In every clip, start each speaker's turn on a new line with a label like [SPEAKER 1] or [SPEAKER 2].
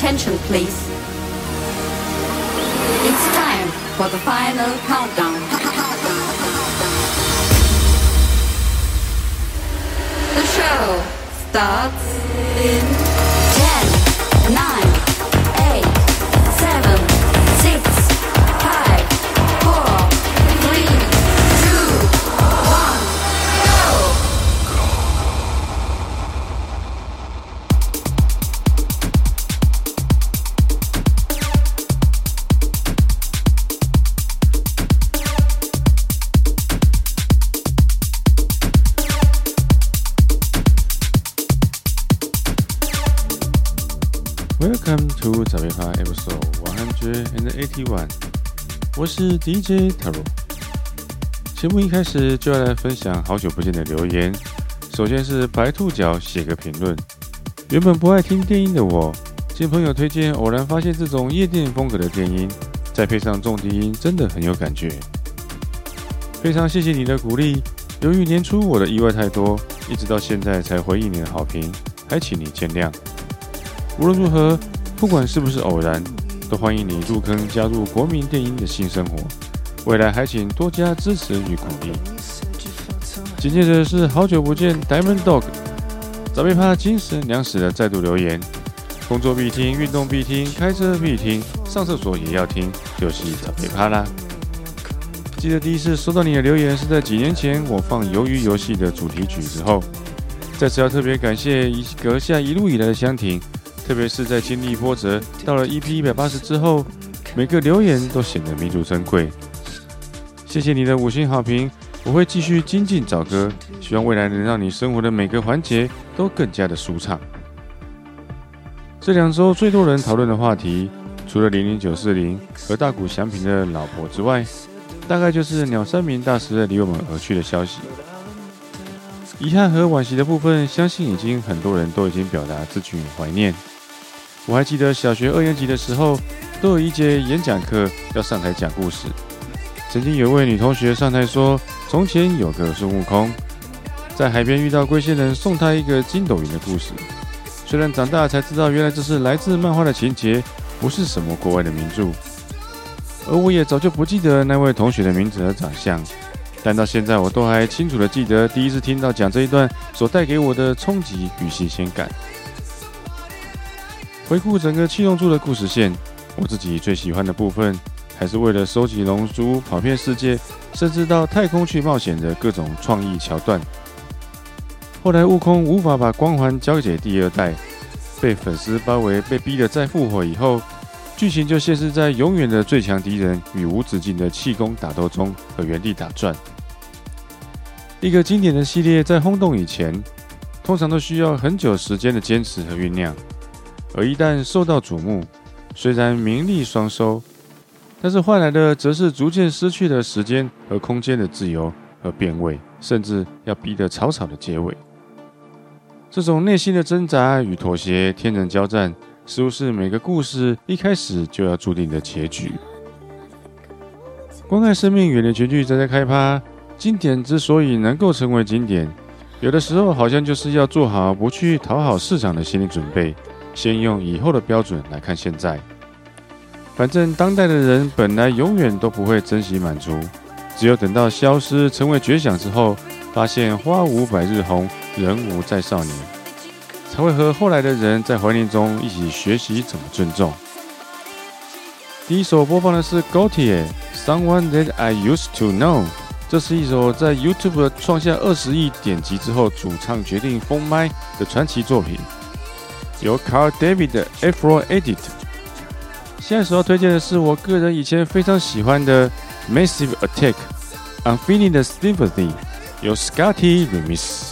[SPEAKER 1] attention, please. It's time for the final countdown. The show starts in 10, 9, 8, 7, 6, 5, 4, 3, 2, 1, go!
[SPEAKER 2] Welcome to 早别趴 episode 181，我是 DJ Taro。节目一开始就要来分享好久不见的留言。首先是白兔角写个评论，原本不爱听电音的我，经朋友推荐，偶然发现这种夜店风格的电音，再配上重低音，真的很有感觉。非常谢谢你的鼓励，由于年初我的意外太多，一直到现在才回应你的好评，还请你见谅。无论如何，不管是不是偶然，都欢迎你入坑加入国民电音的新生活。未来还请多加支持与鼓励。紧接着是好久不见 Diamond Dog， 早别怕精神粮食的再度留言。工作必听，运动必听，开车必听，上厕所也要听，就是早别怕啦。记得第一次收到你的留言是在几年前我放《鱿鱼游戏》的主题曲之后。在此要特别感谢阁下一路以来的相挺。特别是在经历波折，到了 EP180 之后，每个留言都显得弥足珍贵。谢谢你的5星好评，我会继续精进找歌，希望未来能让你生活的每个环节都更加的舒畅。这2周最多人讨论的话题，除了00940和大谷翔平的老婆之外，大概就是鸟山明大师离我们而去的消息。遗憾和惋惜的部分，相信已经很多人都已经表达自己怀念。我还记得小学2年级的时候，都有一节演讲课要上台讲故事。曾经有位女同学上台说，从前有个孙悟空，在海边遇到龟仙人，送他一个筋斗云的故事。虽然长大才知道，原来这是来自漫画的情节，不是什么国外的名著。而我也早就不记得那位同学的名字和长相，但到现在我都还清楚地记得第一次听到讲这一段所带给我的冲击与新鲜感。回顾整个七龙珠的故事线，我自己最喜欢的部分，还是为了收集龙珠跑遍世界，甚至到太空去冒险的各种创意桥段。后来悟空无法把光环交给第2代，被粉丝包围，被逼得再复活以后，剧情就现实在永远的最强敌人与无止境的气功打斗中和原地打转。一个经典的系列在轰动以前，通常都需要很久时间的坚持和酝酿。而一旦受到瞩目，虽然名利双收，但是换来的则是逐渐失去了时间和空间的自由和变味，甚至要逼得草草的结尾。这种内心的挣扎与妥协，天人交战，似乎是每个故事一开始就要注定的结局。观看生命远离全剧再开趴，经典之所以能够成为经典，有的时候好像就是要做好不去讨好市场的心理准备。先用以后的标准来看现在，反正当代的人本来永远都不会珍惜满足，只有等到消失成为绝响之后，发现花无百日红，人无再少年，才会和后来的人在怀念中一起学习怎么尊重。第一首播放的是 Gautier Someone That I Used To Know， 这是一首在 YouTube 创下20亿点击之后，主唱决定封麦的传奇作品。由 Carl David 的 Afro Edit。下一首要推荐的是我个人以前非常喜欢的 Massive Attack Unfinished Sympathy， 由 Scotty Remix。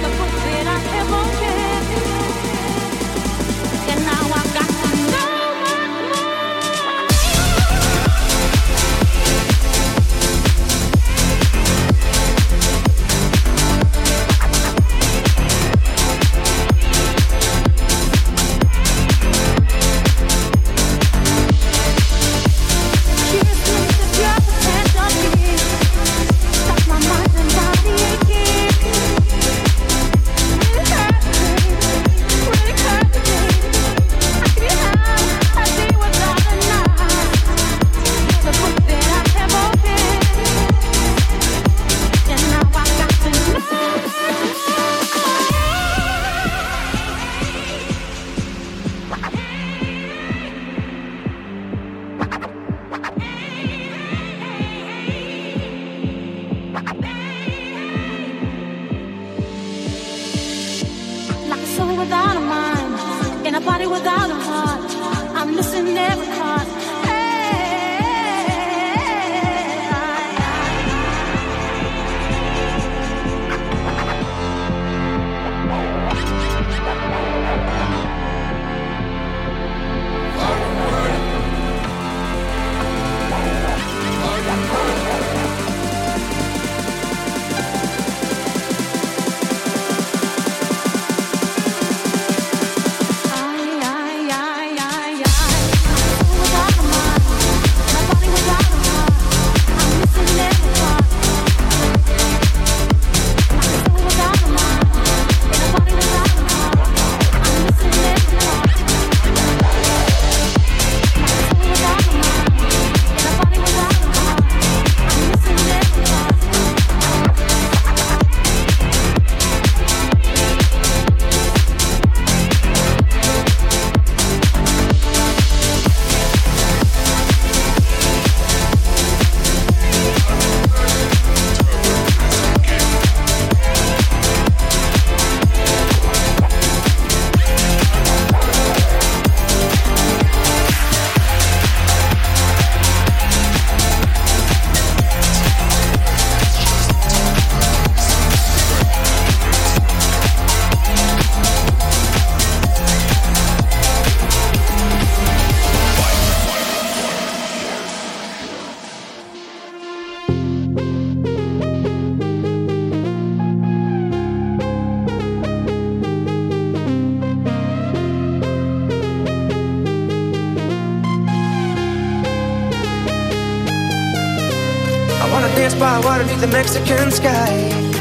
[SPEAKER 3] by water beneath the Mexican sky.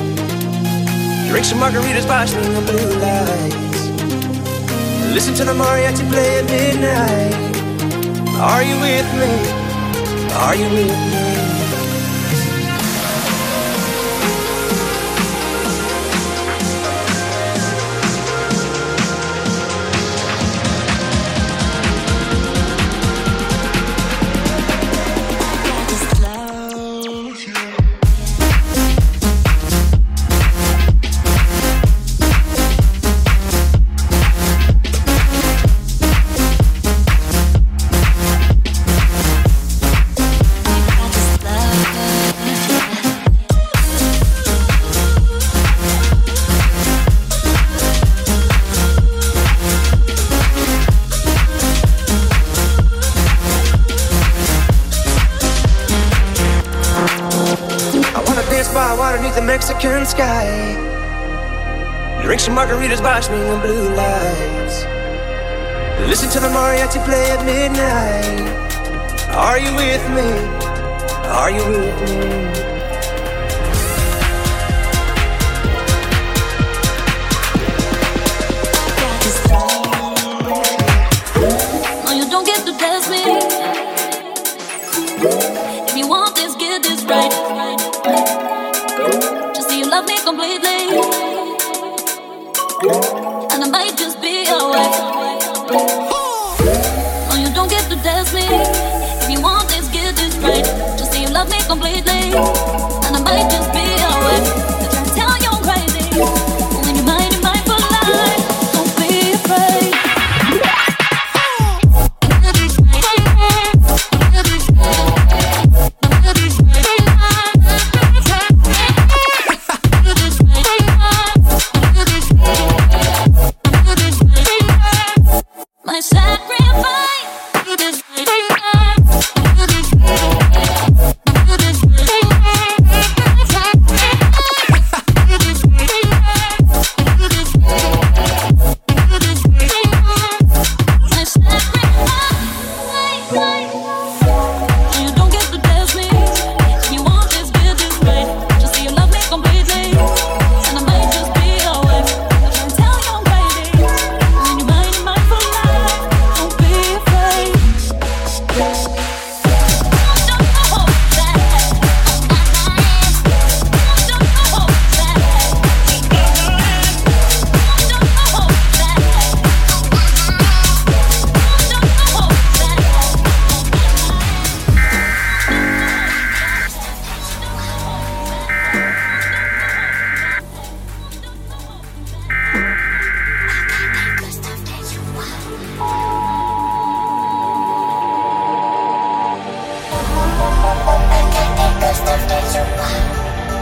[SPEAKER 3] Drink some margaritas by swinging blue lights. Listen to the mariachi play at midnight. Are you with me? Are you with me? Mexican sky. Drink some margaritas by swinging blue lights. Listen to the mariachi play at midnight. Are you with me? Are you with me?
[SPEAKER 4] And I might just be your wife. No, you don't get to test me. If you want this, get this right. Just say you love me completely. And I might just be your wife. They're trying to tell you I'm crazy. But when you're mine for life, don't be afraid.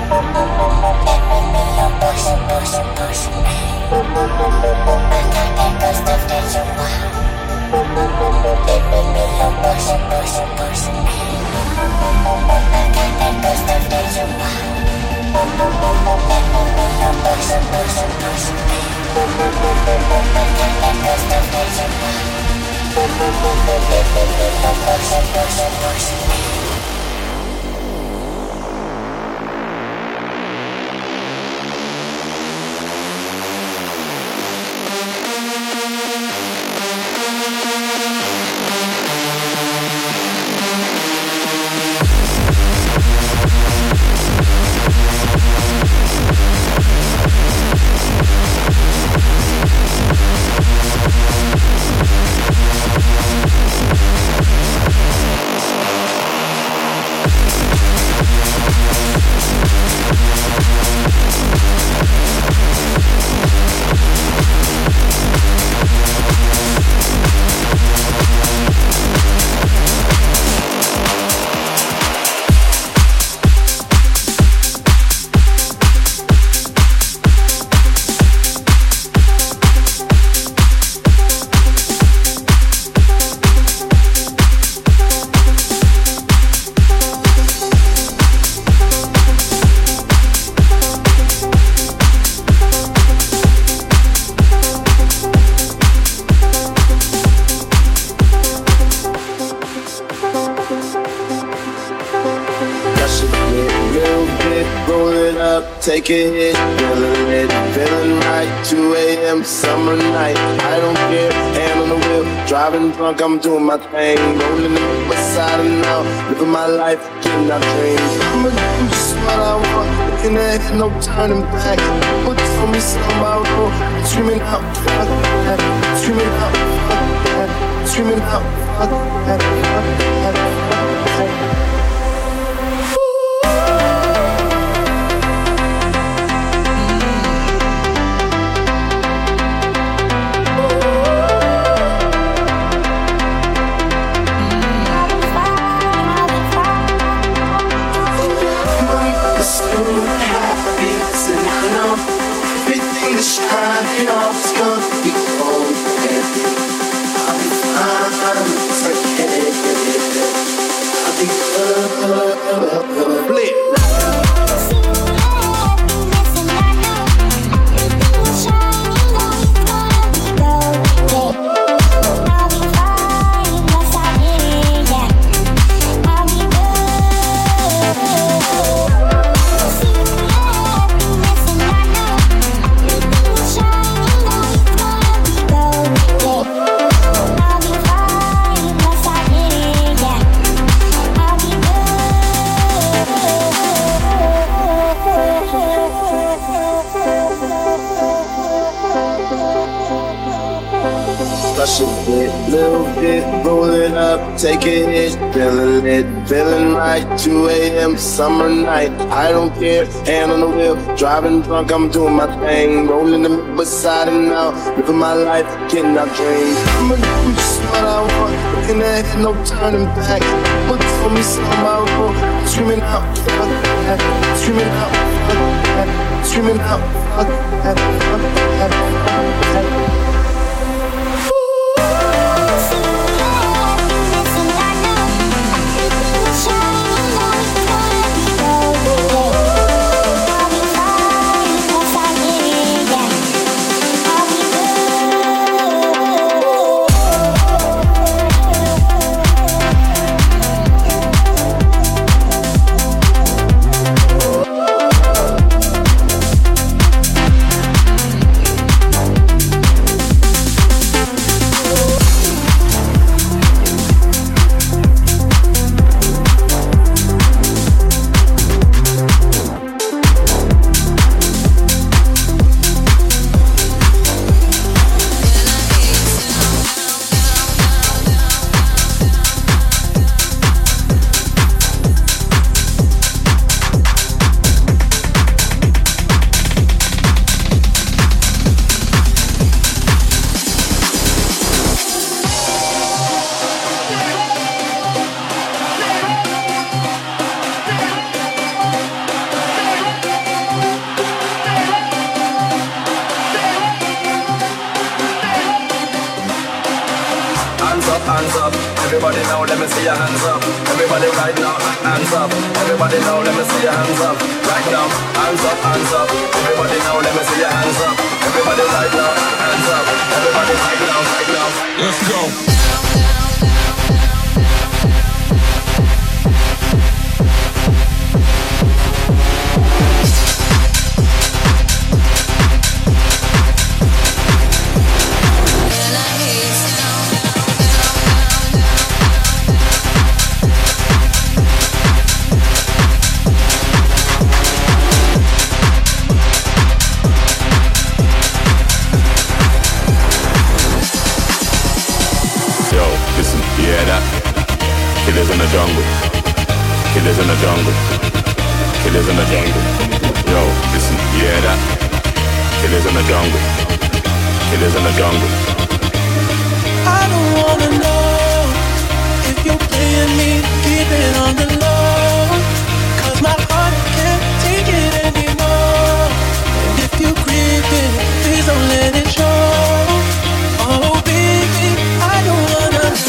[SPEAKER 5] Take a hit, feeling it, feeling right. 2 a.m. summer night. I don't care, hand on the wheel, driving drunk, I'm doing my thing. Rolling the west side and out, living my life, getting our dreams. I'ma do just what I want, looking ahead, no turning back. What told me something about road, screaming out, fuck that, screaming out, fuck that, screaming out, fuck that, fuck that, fuck that. Shining off, it's gonna be okay. I'll be fine, it's okay. I'll be good. Little bit, roll it up, take a hit, feeling it, feeling right. 2 a.m. summer night. I don't care, hand on the wheel, driving drunk, I'm doing my thing. Rolling the west side and out, living my life, getting our dreams. I'ma do just what I want, looking ahead, no turning back. What told me something about road, screaming out, fuck that, screaming out, fuck that, screaming out, fuck that, fuck that, fuck that.
[SPEAKER 6] Everybody now, let me see your hands up. Everybody right now, hands up. Everybody now, let me see your hands up. Right now, hands up, hands up. Everybody now, let me see your hands up. Everybody right now, hands up. Everybody right now, right now. Let's go. Killers in the jungle, killers in the jungle, killers in the jungle. Yo, listen, you hear that? Killers in the jungle, killers in the jungle.
[SPEAKER 3] I don't wanna know if you're playing me, keep it on the low. Cause my heart can't take it anymore. And if you creeping, please don't let it show. Oh baby, I don't wanna know.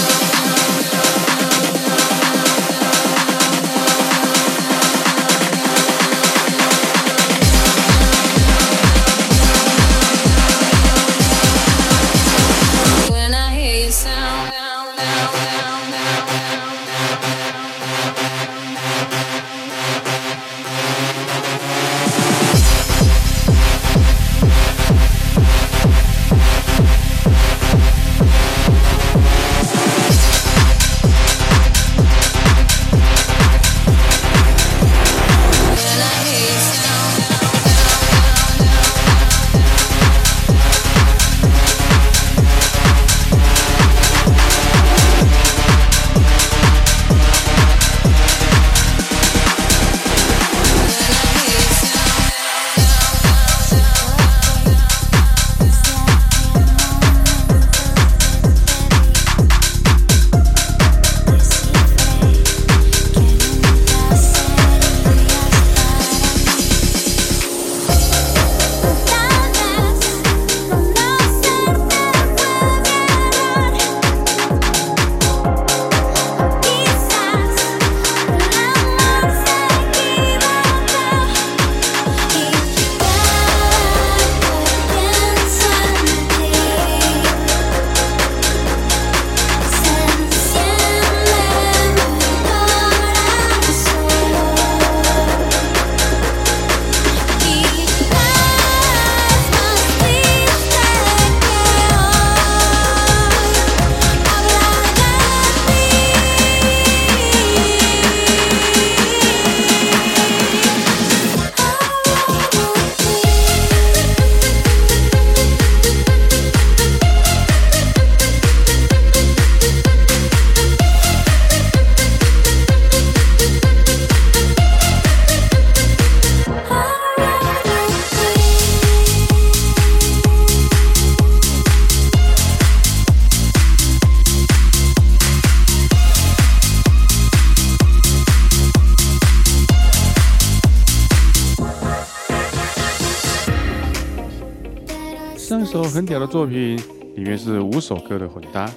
[SPEAKER 2] 上一首很屌的作品里面是5首歌的混搭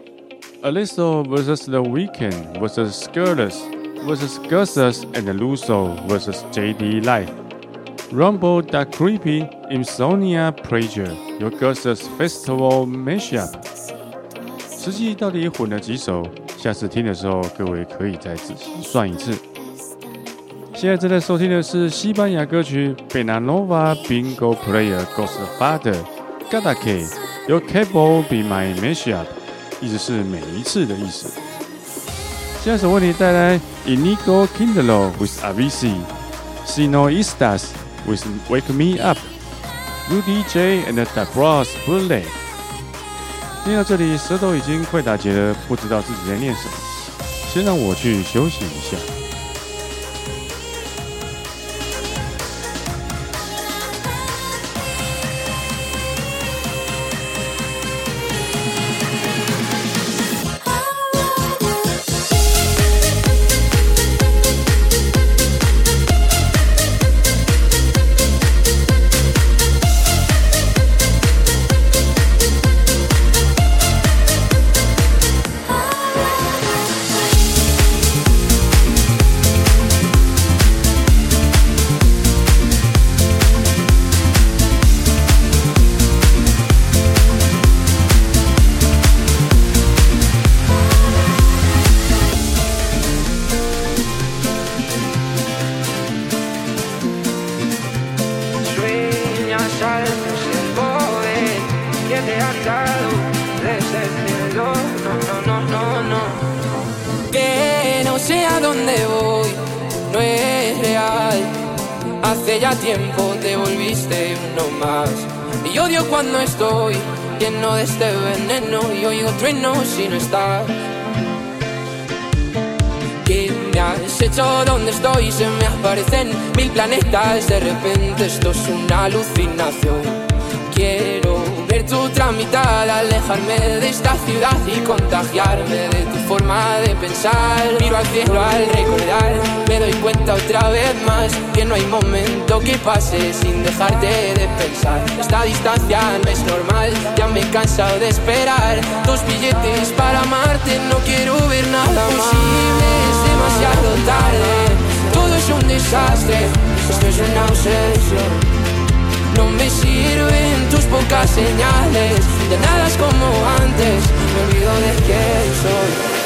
[SPEAKER 2] ，Alesso vs The Weeknd vs Skirless vs Gussus and Lusso vs JD Live。Rumble That Creepy Insomnia Pleasure 由 Gussus Festival Mashup， 实际到底混了几首？下次听的时候，各位可以再仔细算一次。现在正在收听的是西班牙歌曲 Benanova Bingo Player Ghost Father Cada Que 由 Cable Be My Mashup， 意思是每一次的意思。下一首为你带来 Inigo Quintero with Avicii，Si No Estas with Wake Me Up，UDJ and The Bros Bullet。听到这里，舌头已经快打结了，不知道自己在念什么。先让我去休息一下。
[SPEAKER 3] no sé a dónde voy, no es real. Hace ya tiempo te volviste uno más. Y odio cuando estoy lleno de este veneno y oigo truenos si no estás. ¿Qué me has hecho? ¿Dónde estoy? Se me aparecen 1000 planetas. De repente esto es una alucinación. Quiero ver tu tramitada, alejarme de esta ciudad y contagiarme de tu forma de pensar. Miro al cielo al recordar, me doy cuenta otra vez más que no hay momento que pase sin dejarte de pensar. Esta distancia no es normal, ya me he cansado de esperar. 2 billetes para amarte, no quiero ver nada posible, es demasiado tarde. Todo es un desastre, esto es una obsesión. No me sirven tus pocas señales, ya nada es como antes, me olvido de quién soy.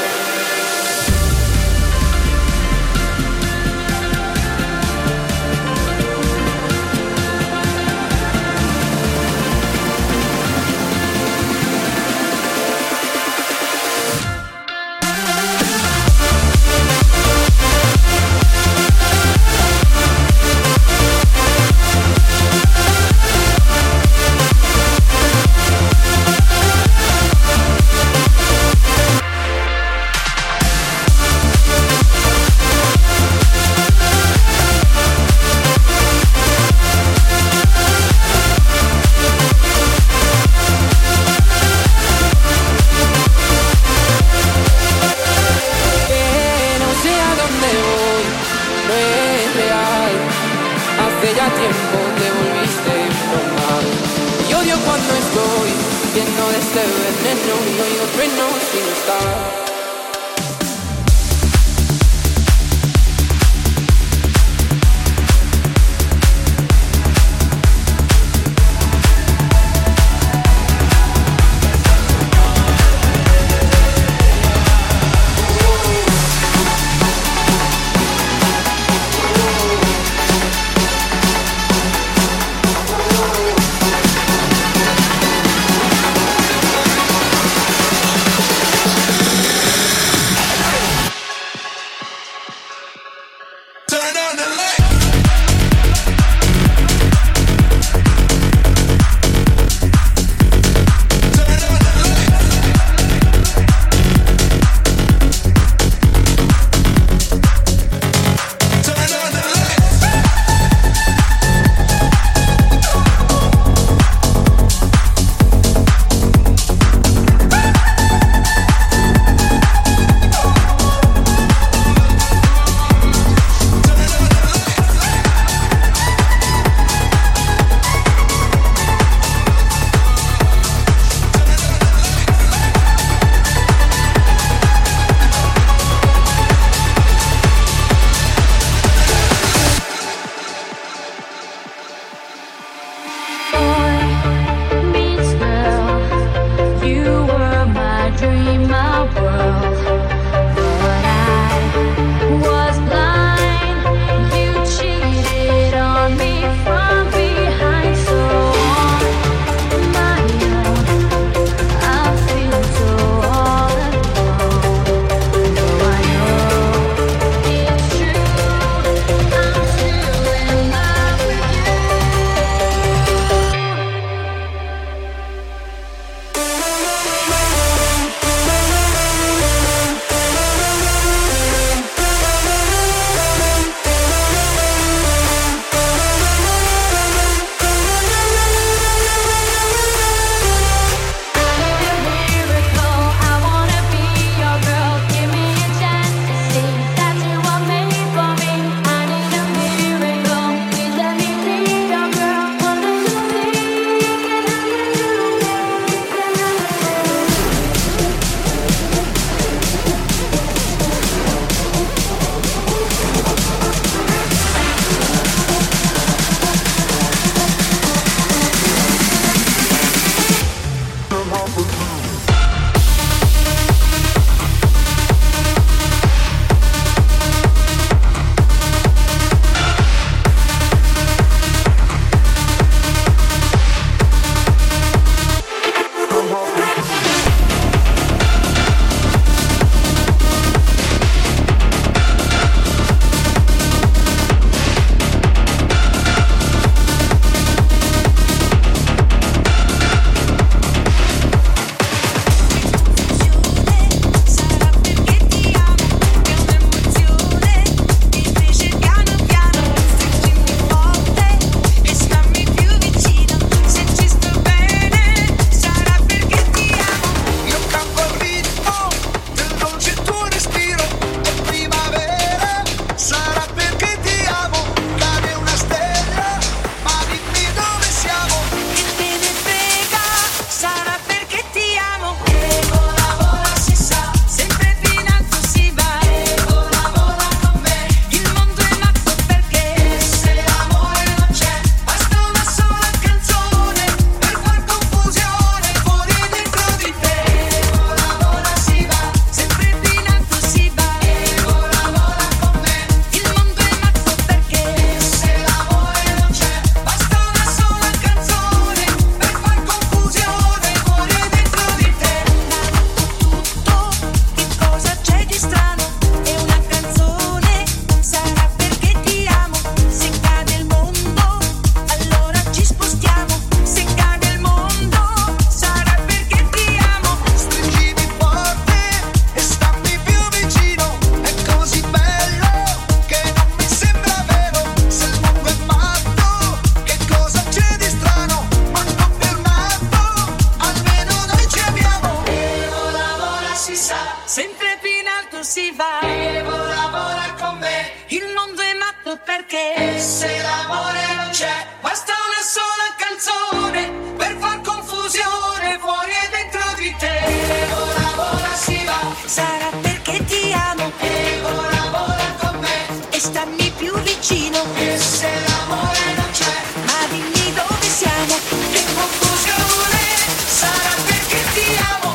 [SPEAKER 3] perché. Se l'amore non c'è, basta una sola canzone per far confusione fuori e dentro di te. Vola, vola, si va. Sarà perché ti amo. E vola, vola con me. E stammi più vicino. E se l'amore non c'è, ma dimmi dove siamo. Che confusione. Sarà perché ti amo.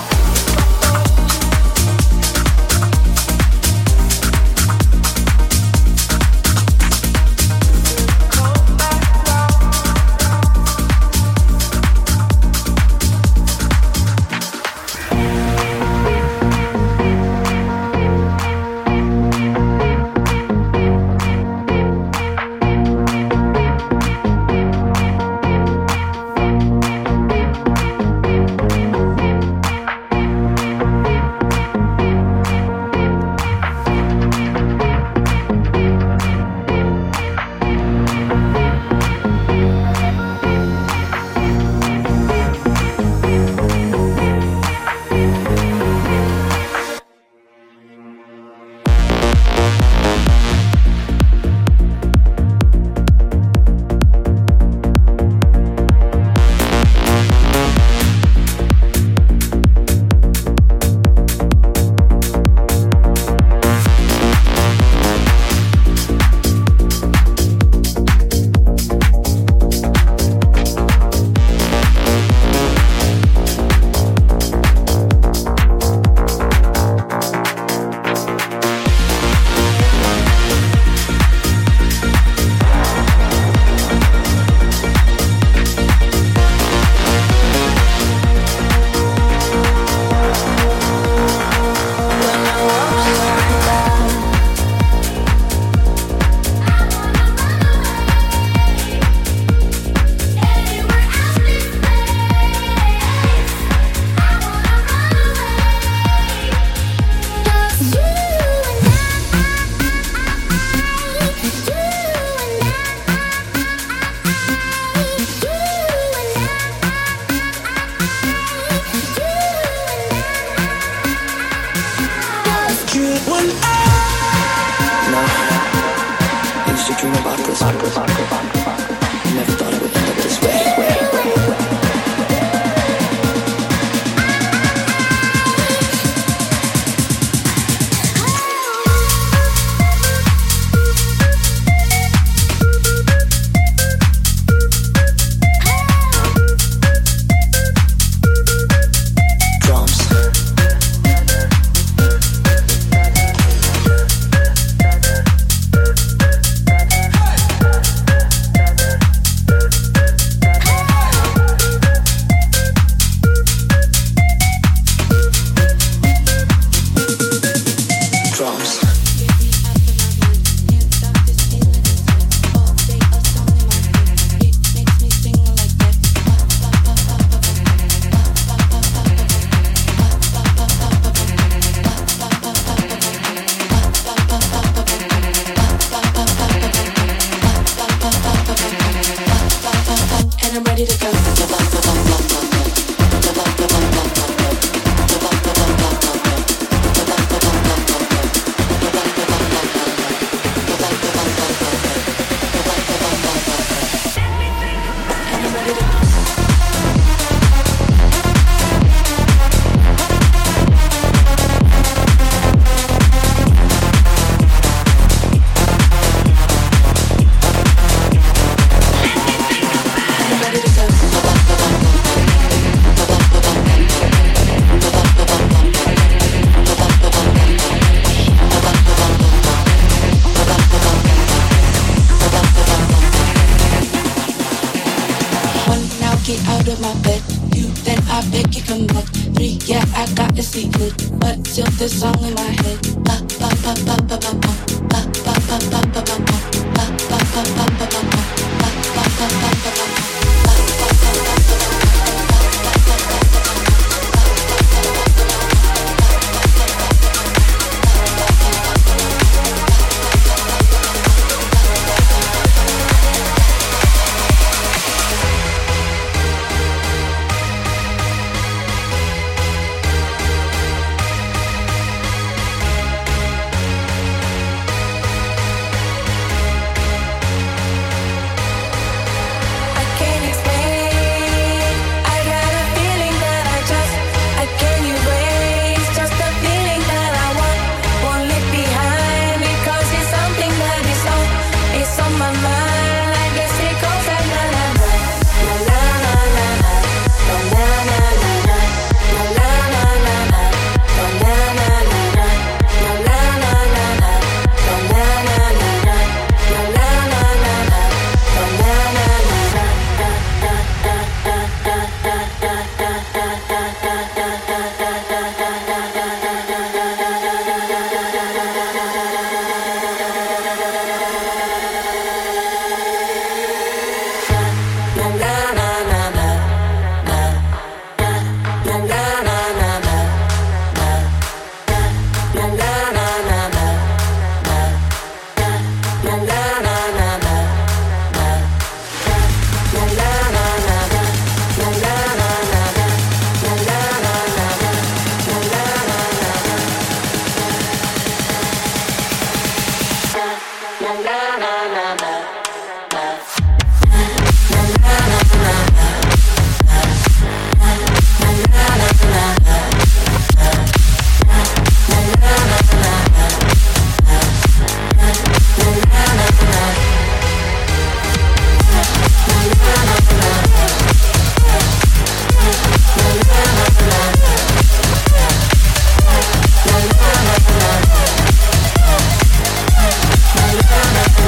[SPEAKER 7] La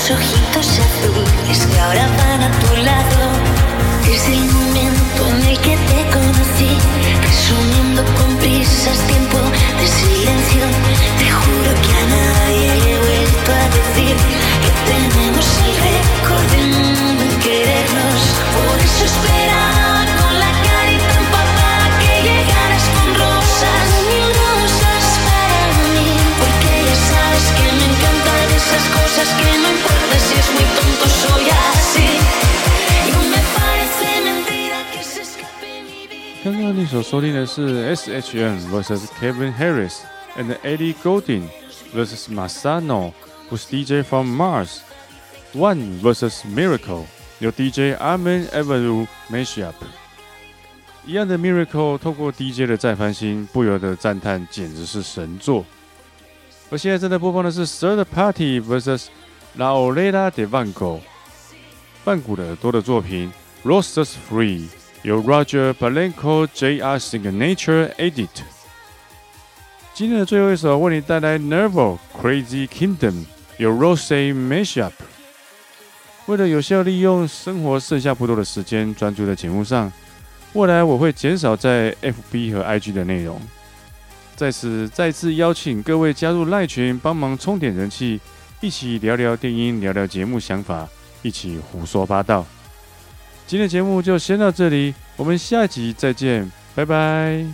[SPEAKER 4] esos ojitos azules que ahora van a tu lado. Desde el momento en el que te conocí, resumiendo con prisas tiempo de silencio, te juro que a nadie le he vuelto a decir que tenemos el récord del mundo en querernos. Por eso esperaba con la carita empapada que llegaras con rosas, mil rosas para mí, porque ya sabes que me encantan esas cosas que no importa si es muy tonto, soy así. Y no me parece mentira que se escape mi vida.
[SPEAKER 2] 刚刚你所收听的是 SHM vs Kevin Harris and Ellie Goulding vs Masano with DJ from Mars One vs Miracle 由 DJ Armin Evaru Mashup。 一样的 Miracle 透过 DJ 的再翻新，不由得赞叹简直是神作。而现在正在播放的是 Third Party vs La Orella de Van Gogh 梵谷的耳朵的作品 Roses Free 由 Roger Palenko JR Signature Edit。 今天的最后一首为你带来 Nervo Crazy Kingdom 由 Rose Mashup。 为了有效利用生活剩下不多的时间专注在节目上，未来我会减少在 FB 和 IG 的内容。在此再次邀请各位加入赖群，帮忙充点人气，一起聊聊电音，聊聊节目想法，一起胡说八道。今天的节目就先到这里，我们下集再见，拜拜。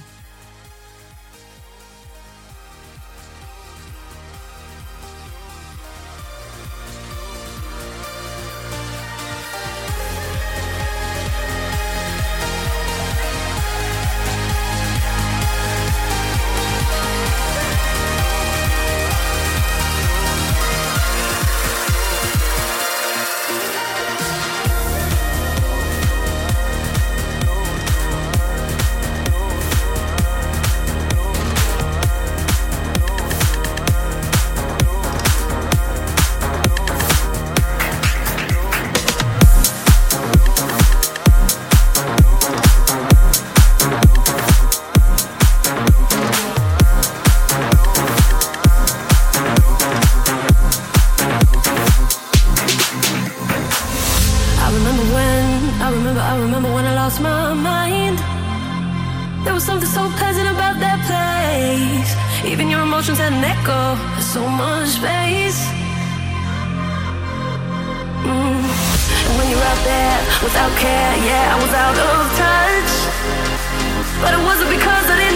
[SPEAKER 7] I remember when I lost my mind. There was something so pleasant about that place. Even your emotions had an echo, so much space. And when you're out there without care, yeah, I was out of touch. But it wasn't because I didn't